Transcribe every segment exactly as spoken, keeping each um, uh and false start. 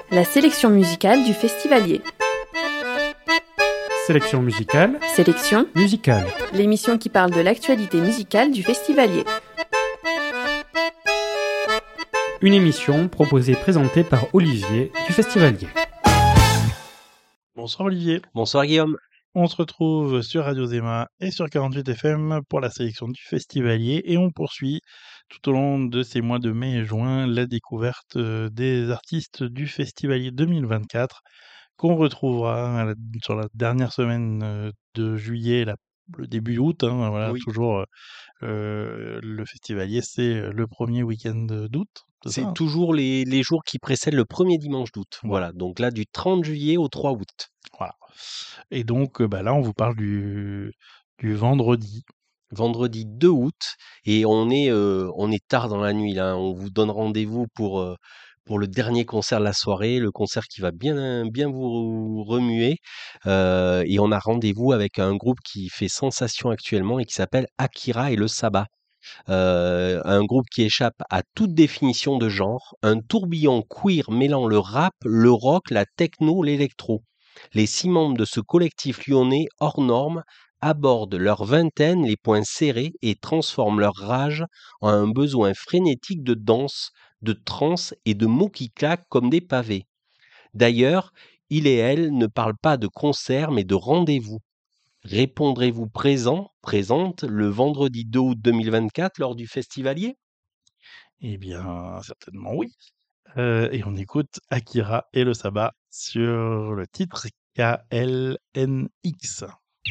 La sélection musicale du Festivalier. Sélection musicale. Sélection musicale. L'émission qui parle de l'actualité musicale du Festivalier. Une émission proposée et présentée par Olivier du Festivalier. Bonsoir Olivier. Bonsoir Guillaume. On se retrouve sur Radio Zema et sur quarante-huit F M pour la sélection du Festivalier et on poursuit tout au long de ces mois de mai et juin la découverte des artistes du Festivalier deux mille vingt-quatre qu'on retrouvera sur la dernière semaine de juillet, la, le début août. Hein, voilà, oui. Toujours euh, le Festivalier, c'est le premier week-end d'août. C'est, c'est ça, toujours les, les jours qui précèdent le premier dimanche d'août. Ouais. Voilà, donc là du trente juillet au trois août. Voilà. Et donc bah là, on vous parle du, du vendredi. Vendredi deux août, et on est, euh, on est tard dans la nuit. Là. On vous donne rendez-vous pour, euh, pour le dernier concert de la soirée, le concert qui va bien, bien vous remuer. Euh, et on a rendez-vous avec un groupe qui fait sensation actuellement et qui s'appelle Akira et le Sabbat. Euh, un groupe qui échappe à toute définition de genre, un tourbillon queer mêlant le rap, le rock, la techno, l'électro. Les six membres de ce collectif lyonnais hors norme abordent leur vingtaine les poings serrés et transforment leur rage en un besoin frénétique de danse, de trance et de mots qui claquent comme des pavés. D'ailleurs, il et elle ne parlent pas de concert mais de rendez-vous. Répondrez-vous présent, présente, le vendredi deux août deux mille vingt-quatre lors du Festivalier ? Eh bien, certainement oui. Euh, et on écoute Akira et le Sabbat sur le titre K L N X.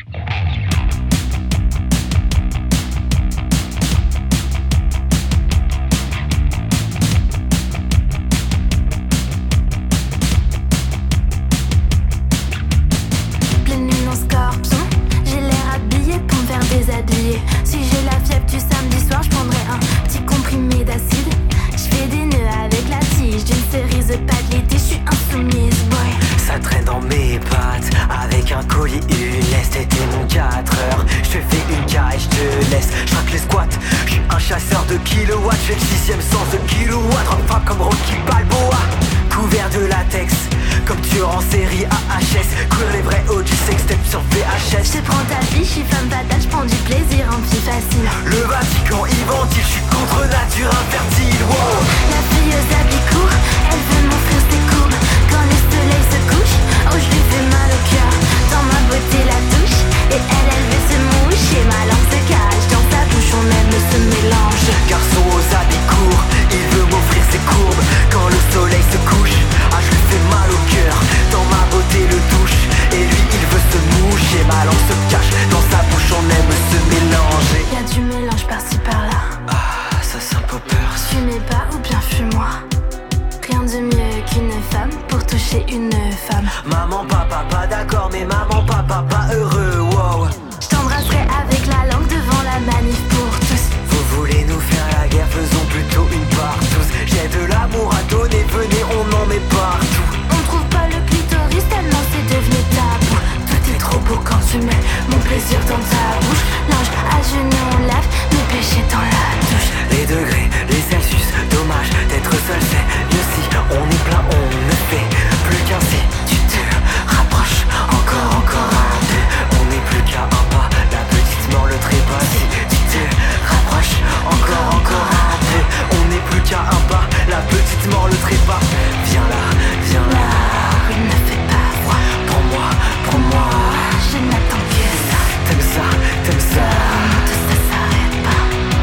Déshabillé. Si j'ai la fièvre du samedi soir, je prendrai un petit comprimé d'acide. Je fais des nœuds avec la tige d'une cerise pas de l'été, je suis insoumise, boy. Ça traîne dans mes pattes, avec un colis, une laisse. T'étais mon quatre heures, je te fais une caille, je te laisse. Je traque les squats, je suis un chasseur de kilowatts. Je fais le sixième sens de kilowatt, rock frappe comme Rocky Balboa. Couvert de latex, comme tueur en série A H S. Courir les vrais hauts du sextape sur V H S. Je prends ta vie, je suis femme fatale, je prends du plaisir en fille facile. Le Vatican y ventile, je suis contre nature infertile, wow. La fille aux habits courts, elle veut m'offrir ses courbes. Quand le soleil se couche, oh je lui fais mal au cœur. Dans ma beauté la touche, et elle, elle veut se moucher. Ma langue se cache, dans sa bouche on aime ce mélange. Garçon aux habits courts, il veut m'offrir ses courbes. Quand le soleil se couche, ah je lui fais mal au cœur. Dans ma beauté le touche, et lui il veut se moucher. Ma langue se cache, dans sa bouche on aime se mélanger. Y'a du mélange par-ci par-là. Ah, ça sent un peu peur. Fumez pas ou bien fume-moi. Rien de mieux qu'une femme pour toucher une femme. Maman, papa, pas d'accord, mais maman, papa, pas heureux, wow. Je t'embrasserai avec la langue devant la manif pour tous. Vous voulez nous faire la guerre, faisons plutôt une partouze. J'ai de l'amour à donner, venez, on en met partout. On trouve pas le clitoris tellement c'est devenu tabou. Tout est trop beau quand tu mets mon plaisir dans ta bouche. Linge à genoux, on lave mes péchés dans la douche. Les degrés, les Celsius, dommage d'être seul, c'est mieux si on est plein, on ne fait plus qu'un si. Tu te rapproches encore, encore un peu. On n'est plus qu'à un pas, la petite mort le trépas. Si tu te rapproches encore, encore un peu. On n'est plus qu'à un pas, la petite mort le trépas. Viens là, viens là. Il ne fait pas froid. Prends-moi, prends-moi. Je n'attends que ça. T'aimes ça, t'aimes ça. Tout ça s'arrête pas.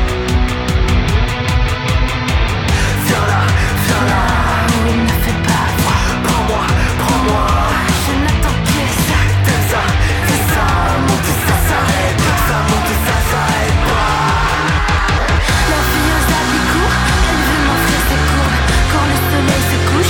Viens là, viens là. Il ne fait pas froid. Prends-moi, prends-moi. Je n'attends que ça. T'aimes ça, c'est ça. Monte, ça s'arrête. Ça monte, ça s'arrête pas. La fille aux habits courts, elle veut m'offrir ses courbes. Quand le soleil se couche,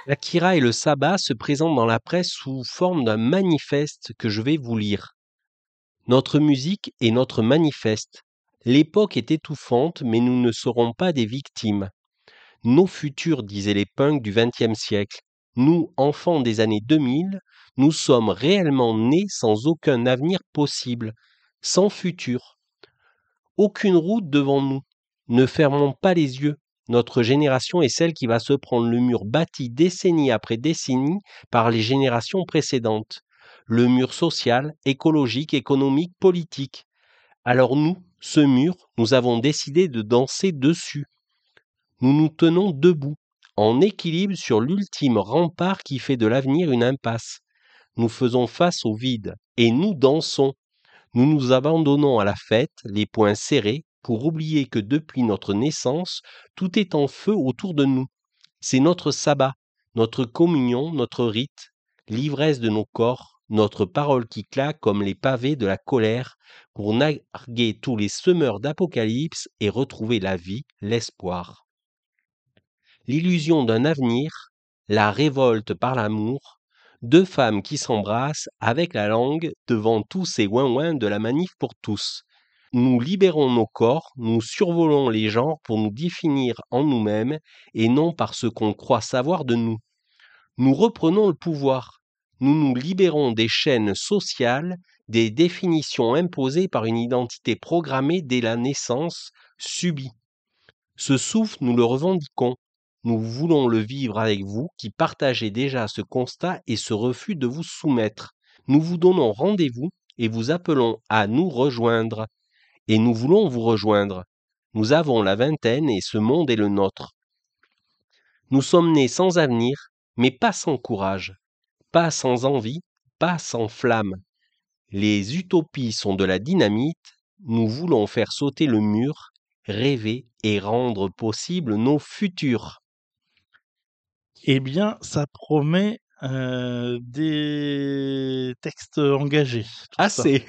Akira et le sabbat se présentent dans la presse sous forme d'un manifeste que je vais vous lire. Notre musique est notre manifeste. L'époque est étouffante, mais nous ne serons pas des victimes. Nos futurs, disaient les punks du vingtième siècle. Nous, enfants des années deux mille, nous sommes réellement nés sans aucun avenir possible, sans futur. Aucune route devant nous. Ne fermons pas les yeux. Notre génération est celle qui va se prendre le mur bâti décennie après décennie par les générations précédentes. Le mur social, écologique, économique, politique. Alors nous, ce mur, nous avons décidé de danser dessus. Nous nous tenons debout, en équilibre sur l'ultime rempart qui fait de l'avenir une impasse. Nous faisons face au vide, et nous dansons. Nous nous abandonnons à la fête, les poings serrés, pour oublier que depuis notre naissance, tout est en feu autour de nous. C'est notre sabbat, notre communion, notre rite, l'ivresse de nos corps, notre parole qui claque comme les pavés de la colère pour narguer tous les semeurs d'apocalypse et retrouver la vie, l'espoir. L'illusion d'un avenir, la révolte par l'amour, deux femmes qui s'embrassent avec la langue devant tous ces ouin-ouin de la manif pour tous. Nous libérons nos corps, nous survolons les genres pour nous définir en nous-mêmes et non par ce qu'on croit savoir de nous. Nous reprenons le pouvoir. Nous nous libérons des chaînes sociales, des définitions imposées par une identité programmée dès la naissance, subie. Ce souffle, nous le revendiquons. Nous voulons le vivre avec vous qui partagez déjà ce constat et ce refus de vous soumettre. Nous vous donnons rendez-vous et vous appelons à nous rejoindre. Et nous voulons vous rejoindre. Nous avons la vingtaine et ce monde est le nôtre. Nous sommes nés sans avenir, mais pas sans courage, pas sans envie, pas sans flamme. Les utopies sont de la dynamite, nous voulons faire sauter le mur, rêver et rendre possible nos futurs. Eh bien, ça promet euh, des textes engagés. Assez.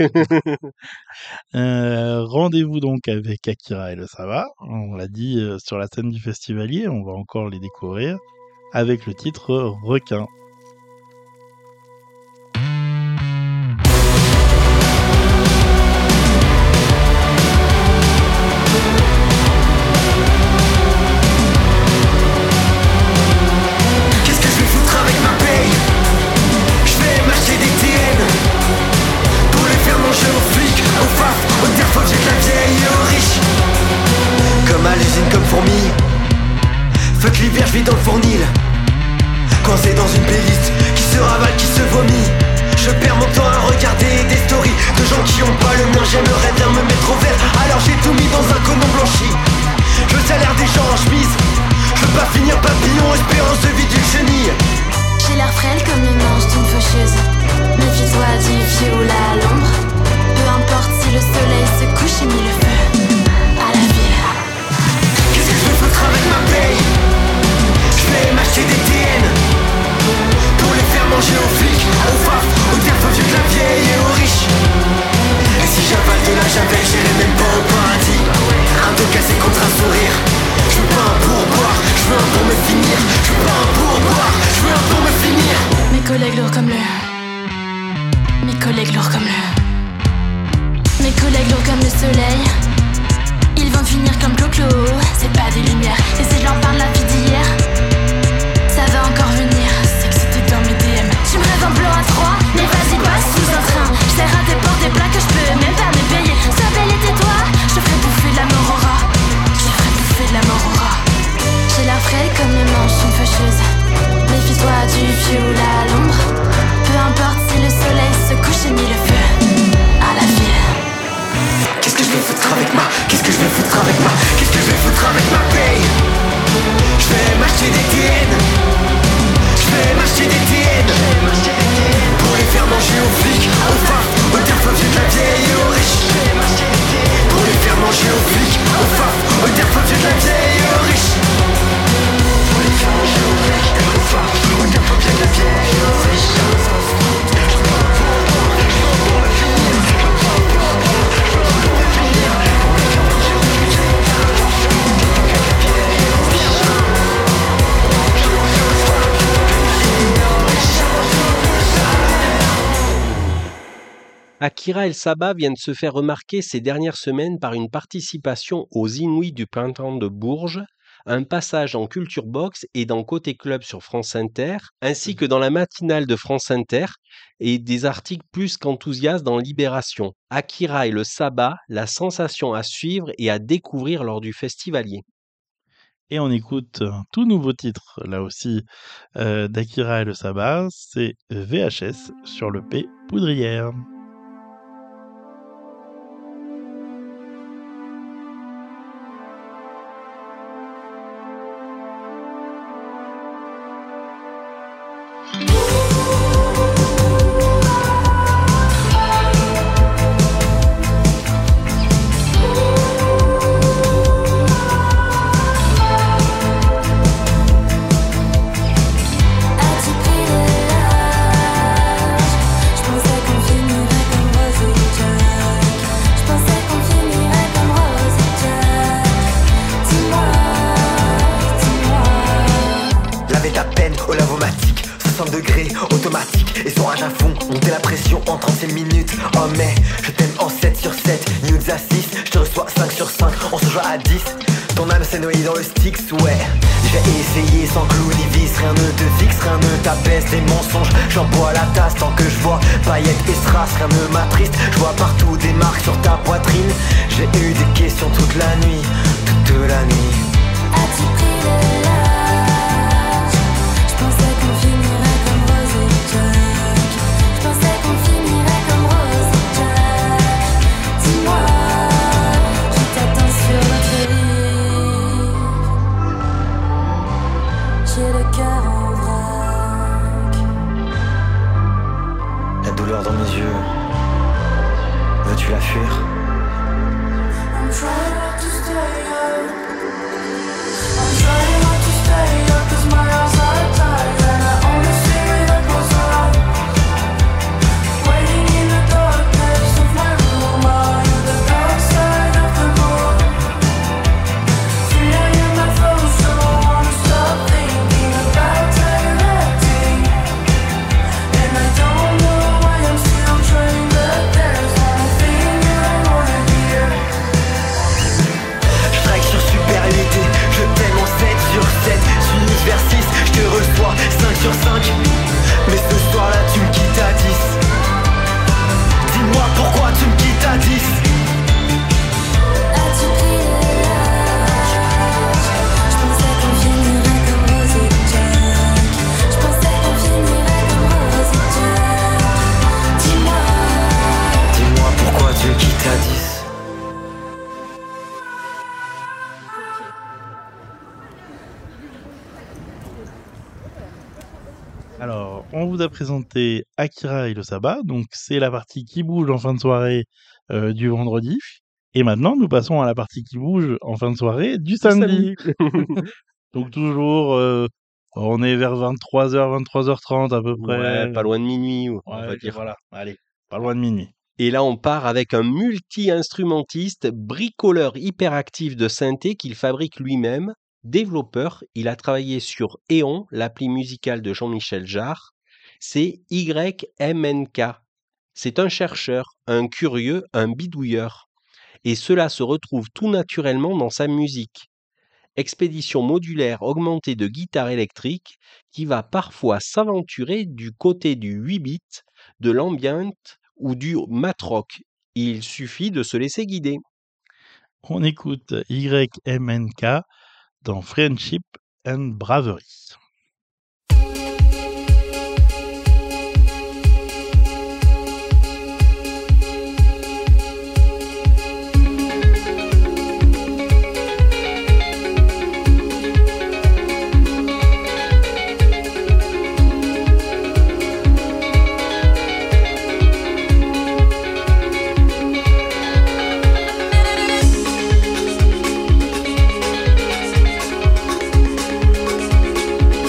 euh, Rendez-vous donc avec Akira et le Sabbat. On l'a dit euh, sur la scène du festivalier, on va encore les découvrir avec le titre Requin. L'hiver je vis dans le fournil, coincé dans une playlist qui se ravale, qui se vomit. Je perds mon temps à regarder des stories de gens qui ont pas le mien. J'aimerais bien me mettre au vert, alors j'ai tout mis dans un conon blanchi. Je veux le salaire des gens en chemise, je veux pas finir papillon, espérance de vie d'une chenille. J'ai l'air frêle comme le manche d'une faucheuse. Méfie-toi du fioul à l'ombre. Peu importe si le soleil se couche, j'ai mis le feu à la ville. Qu'est-ce que je veux foutre avec ma paye? Je vais m'acheter des T N pour les faire manger aux flics, aux faf, aux terres vieux de la vieille et aux riches. Et si j'avale de la javel, j'irai même pas au paradis. Un dos cassé contre un sourire. Je veux pas un pourboire, je veux un pour me finir. Je veux pas un pourboire, je veux un pour me finir. Mes collègues lourds comme le Mes collègues lourds comme le Mes collègues lourds comme le soleil. Ils vont finir comme Clo-Clo. C'est pas des lumières, essaie de leur parler la vie d'hier. Ça va encore venir, c'est que c'était dans mes D M. Tu me rêves en blanc à trois, mais vas-y passe sous un train. Je sers à des portes, des plats que je peux même pas me payer. Ça belle et tais-toi, je ferai bouffer de la mort au rat. Je ferai bouffer de la mort au rat. J'ai l'air frêle comme le manche d'une faucheuse. Méfie-toi du fioul à l'ombre. Peu importe si le soleil se couche, j'ai mis le feu à la ville. Qu'est-ce que je vais foutre avec ma Qu'est-ce que je vais foutre avec ma Qu'est-ce que je vais foutre avec ma paye? Je vais m'acheter des T N. Je vais m'acheter des T N pour les faire manger aux flics, aux faf, aux terres vieux de la vieille et aux riches. Pour les faire manger aux flics, aux faf, aux terres vieux de la vieille et aux riches. Pour les faire manger aux flics, aux faf, aux terres vieux de la vieille et aux riches. Akira El Saba vient de se faire remarquer ces dernières semaines par une participation aux Inouïs du Printemps de Bourges, un passage en Culture Box et dans Côté Club sur France Inter, ainsi que dans la matinale de France Inter et des articles plus qu'enthousiastes dans Libération. Akira et le Saba, la sensation à suivre et à découvrir lors du Festivalier. Et on écoute un tout nouveau titre, là aussi, euh, d'Akira et le Saba, c'est V H S sur le P Poudrière. Automatique et son rage à fond, monter la pression en trente minutes. Oh mais je t'aime en sept sur sept, nudes à six, je te reçois cinq sur cinq, on se joue à dix. Ton âme s'est noyée dans le Styx, ouais. J'ai essayé sans clou ni vis, rien ne te fixe, rien ne t'abaisse. Des mensonges, j'en bois la tasse tant que je vois paillettes et strass, rien ne m'attriste. Je vois partout des marques sur ta poitrine. J'ai eu des questions toute la nuit, toute la nuit. As-tu pris le large? Je pensais qu'on finirait comme Rose et Jack. Je pensais qu'on finirait comme Rose et Jack. Dis-moi, je t'attends sur notre rive. J'ai le cœur en vrac. La douleur dans mes yeux, veux-tu la fuir? I'm trying not to stay up. I'm trying not to stay up 'cause my eyes are tired and I only see the goes up. Waiting in the darkness of my room, are you the dark side of the moon? Feeling in my throat, so I wanna stop thinking about directing. And I don't know why I'm still trying, but there's one thing I wanna hear. Je strike sur supériorité, je t'aime en sept sur sept. Univers vers six, je te reçois cinq sur cinq. Mais ce soir là tu me quittes à dix. Dis-moi pourquoi tu me quittes à dix. As-tu pris le large? Je pensais qu'on finirait comme Rose et Jack. Je pensais qu'on finirait comme Rose et Jack. Dis-moi. Dis-moi pourquoi tu me quittes à dix. Alors, on vous a présenté Akira et le Saba, donc c'est la partie qui bouge en fin de soirée euh, du vendredi. Et maintenant, nous passons à la partie qui bouge en fin de soirée du samedi. Donc toujours, euh, on est vers vingt-trois heures, vingt-trois heures trente à peu près. Ouais, pas loin de minuit, on Ouais, va ok, dire. voilà, allez, pas loin de minuit. Et là, on part avec un multi-instrumentiste, bricoleur hyperactif de synthé qu'il fabrique lui-même. Développeur, il a travaillé sur Eon, l'appli musicale de Jean-Michel Jarre. C'est Y M N K. C'est un chercheur, un curieux, un bidouilleur. Et cela se retrouve tout naturellement dans sa musique. Expédition modulaire augmentée de guitare électrique qui va parfois s'aventurer du côté du huit bits, de l'ambient ou du matrock. Il suffit de se laisser guider. On écoute Y M N K dans Friendship and Bravery. As-tu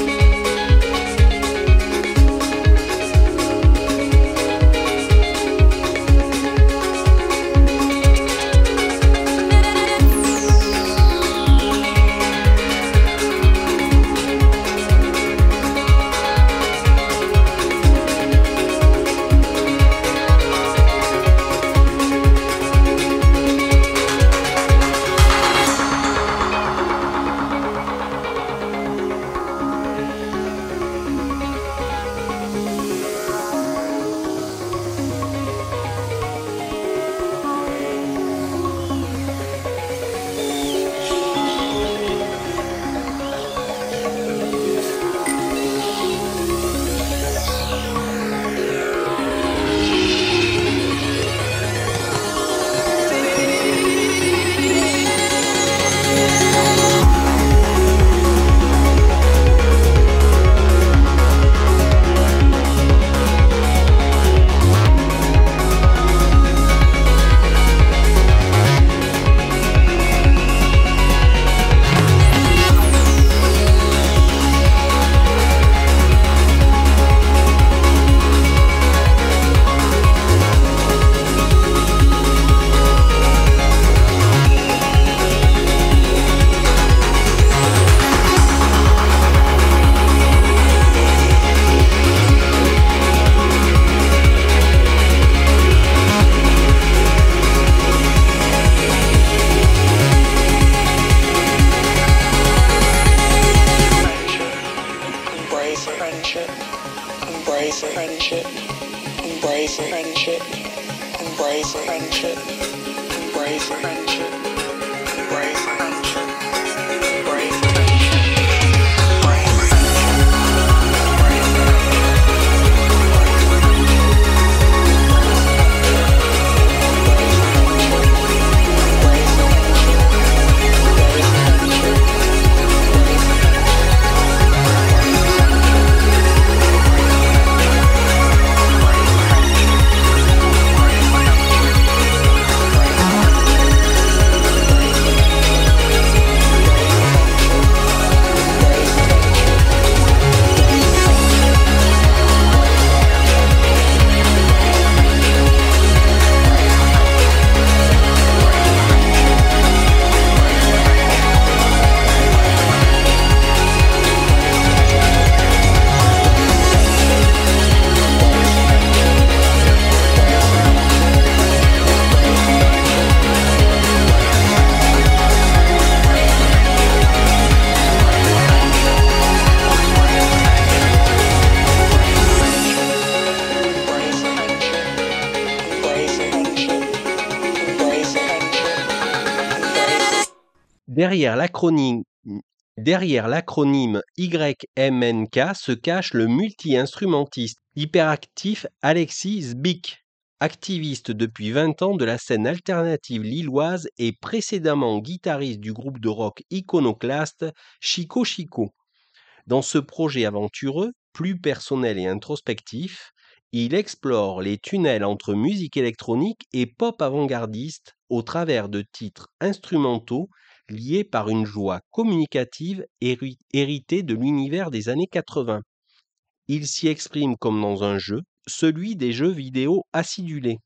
Derrière l'acronyme, derrière l'acronyme Y M N K se cache le multi-instrumentiste hyperactif Alexis Zbik, activiste depuis vingt ans de la scène alternative lilloise et précédemment guitariste du groupe de rock iconoclaste Chico Chico. Dans ce projet aventureux, plus personnel et introspectif, il explore les tunnels entre musique électronique et pop avant-gardiste au travers de titres instrumentaux liés par une joie communicative héri- héritée de l'univers des années quatre-vingts. Il s'y exprime comme dans un jeu, celui des jeux vidéo acidulés.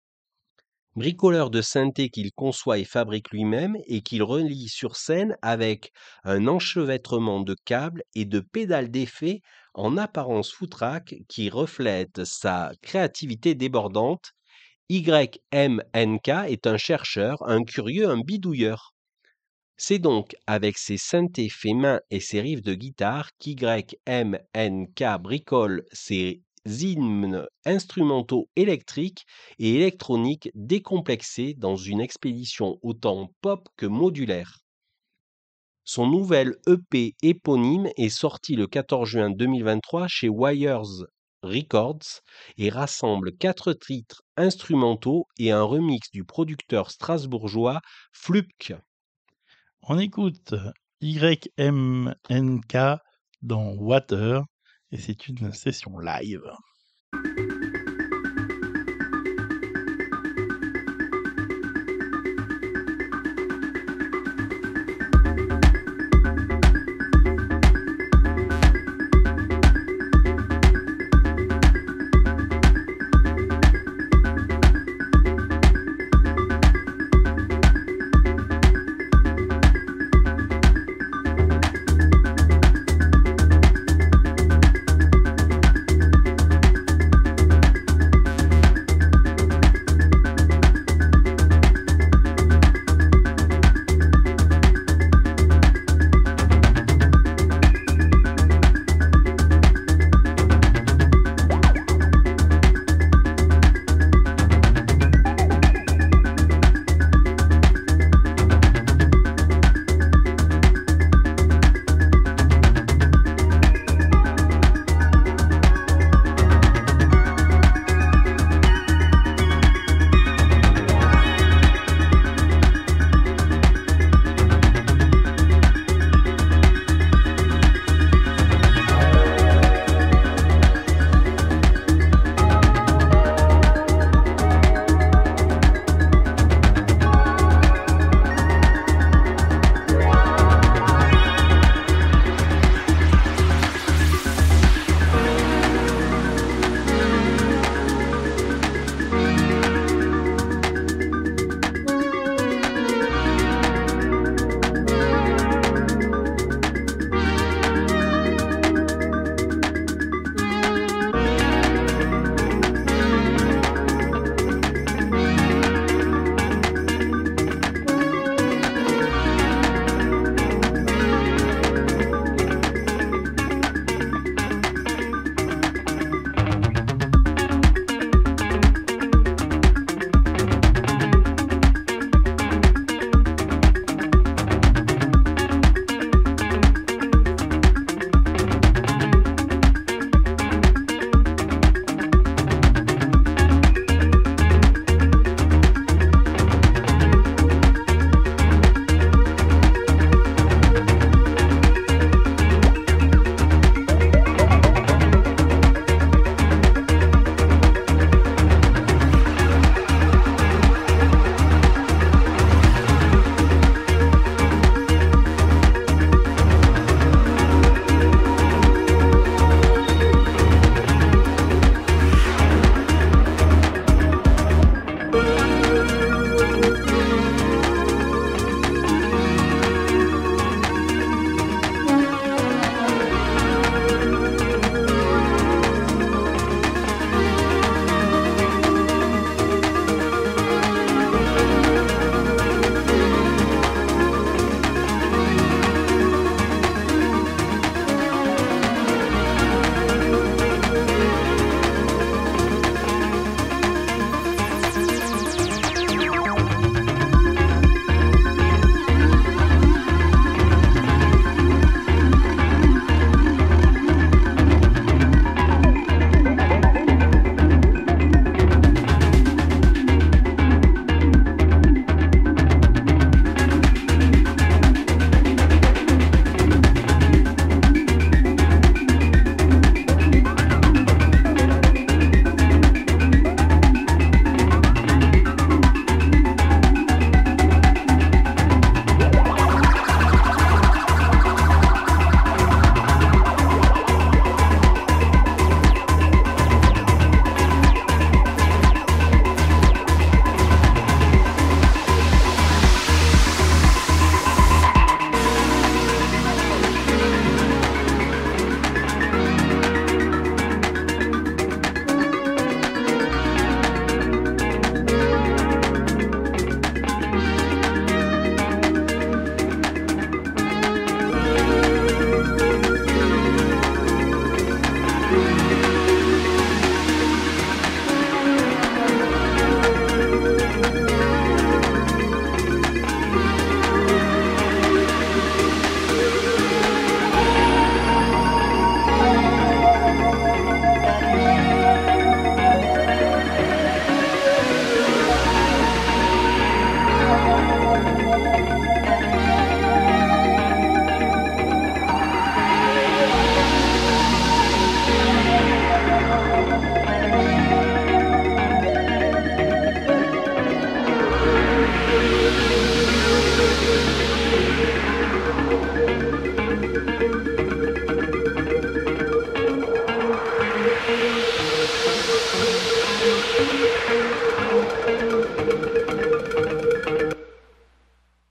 Bricoleur de synthé qu'il conçoit et fabrique lui-même et qu'il relie sur scène avec un enchevêtrement de câbles et de pédales d'effet en apparence foutraque qui reflète sa créativité débordante, Y M N K est un chercheur, un curieux, un bidouilleur. C'est donc avec ses synthés faits main et ses riffs de guitare qu'Y M N K bricole ses hymnes instrumentaux électriques et électroniques décomplexés dans une expédition autant pop que modulaire. Son nouvel E P éponyme est sorti le quatorze juin deux mille vingt-trois chez Wires Records et rassemble quatre titres instrumentaux et un remix du producteur strasbourgeois Flupk. On écoute Y M N K dans Water et c'est une session live. Thank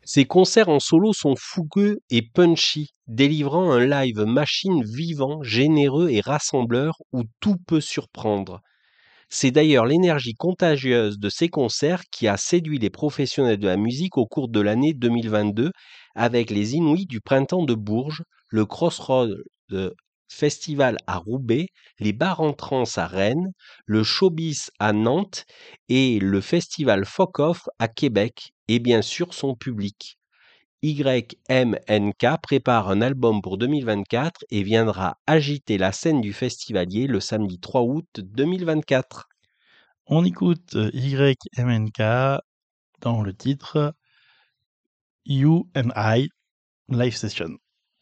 Ses concerts en solo sont fougueux et punchy, délivrant un live machine vivant, généreux et rassembleur où tout peut surprendre. C'est d'ailleurs l'énergie contagieuse de ces concerts qui a séduit les professionnels de la musique au cours de l'année deux mille vingt-deux avec les Inouïs du Printemps de Bourges, le Crossroads Festival à Roubaix, les Bars en Trance à Rennes, le Showbiz à Nantes et le Festival Folk Off à Québec, et bien sûr son public. Y M N K prépare un album pour deux mille vingt-quatre et viendra agiter la scène du Festivalier le samedi trois août deux mille vingt-quatre. On écoute Y M N K dans le titre You and I Live Session.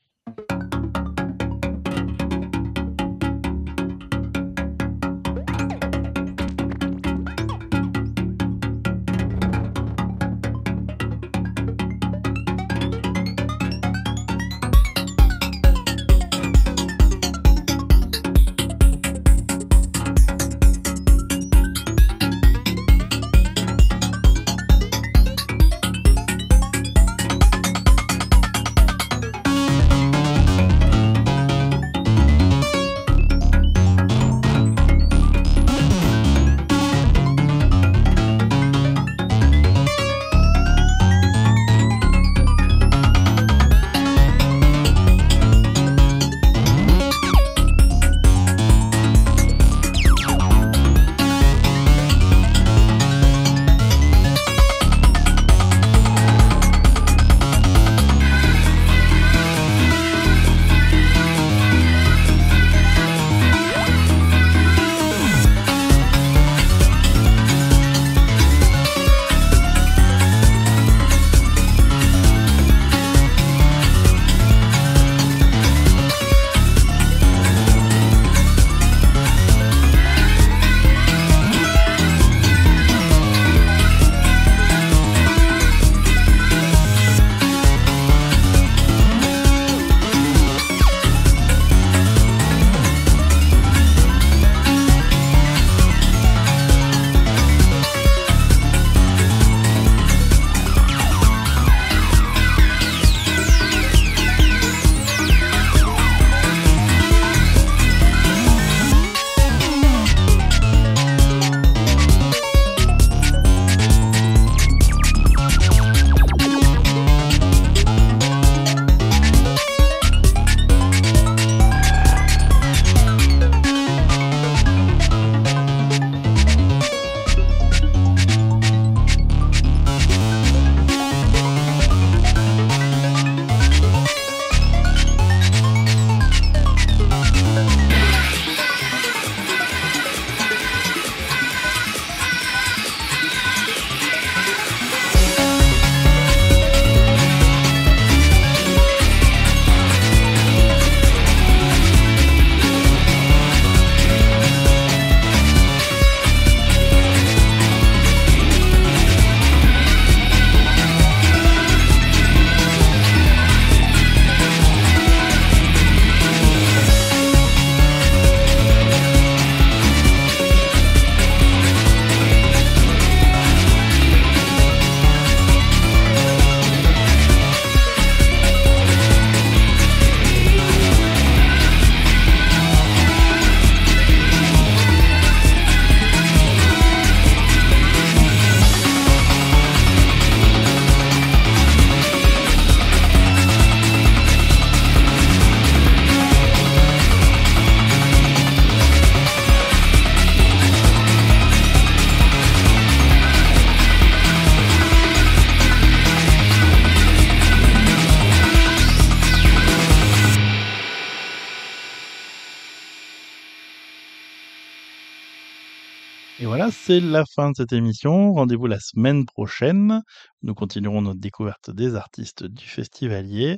Et voilà, c'est la fin de cette émission. Rendez-vous la semaine prochaine. Nous continuerons notre découverte des artistes du Festivalier.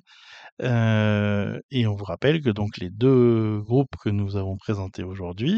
Euh, et on vous rappelle que donc les deux groupes que nous avons présentés aujourd'hui,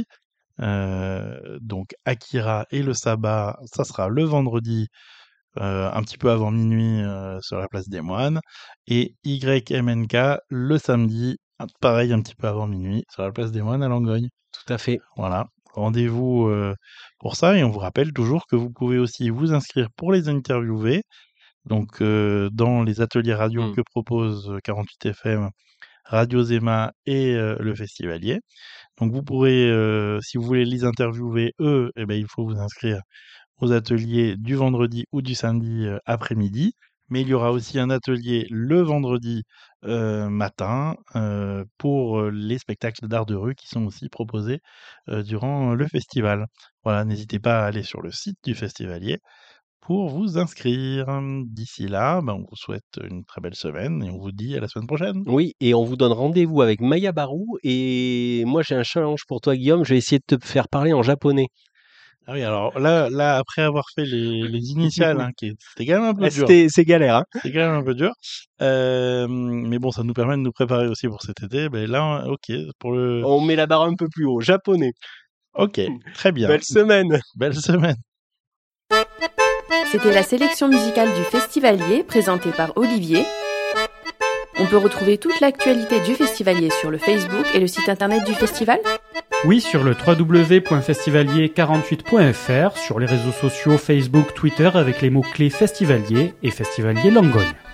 euh, donc Akira et le Sabbat, ça sera le vendredi, euh, un petit peu avant minuit euh, sur la place des Moines, et Y M N K le samedi, pareil un petit peu avant minuit sur la place des Moines à Langogne. Tout à fait. Voilà. Rendez-vous euh, pour ça, et on vous rappelle toujours que vous pouvez aussi vous inscrire pour les interviewer donc euh, dans les ateliers radio Mmh. que propose euh, quarante-huit F M, Radio Zema et euh, le Festivalier. Donc vous pourrez, euh, si vous voulez les interviewer, eux, eh ben, il faut vous inscrire aux ateliers du vendredi ou du samedi euh, après-midi. Mais il y aura aussi un atelier le vendredi euh, matin euh, pour euh, les spectacles d'art de rue qui sont aussi proposés euh, durant le festival. Voilà, n'hésitez pas à aller sur le site du Festivalier pour vous inscrire. D'ici là, ben, on vous souhaite une très belle semaine et on vous dit à la semaine prochaine. Oui, et on vous donne rendez-vous avec Maya Barou. Et moi, j'ai un challenge pour toi, Guillaume. Je vais essayer de te faire parler en japonais. Ah oui, alors là, là après avoir fait les, les initiales, hein, qui c'était quand même un peu Ah, dur. C'était, c'est galère, hein. C'est quand même un peu dur. Euh, mais bon, ça nous permet de nous préparer aussi pour cet été. Ben là, ok, pour le. On met la barre un peu plus haut. Japonais. Ok, très bien. Belle semaine. Belle semaine. C'était la sélection musicale du Festivalier présentée par Olivier. On peut retrouver toute l'actualité du Festivalier sur le Facebook et le site internet du festival. Oui, sur le w w w point festivalier quarante-huit point f r, sur les réseaux sociaux Facebook, Twitter avec les mots-clés Festivalier et Festivalier Langogne.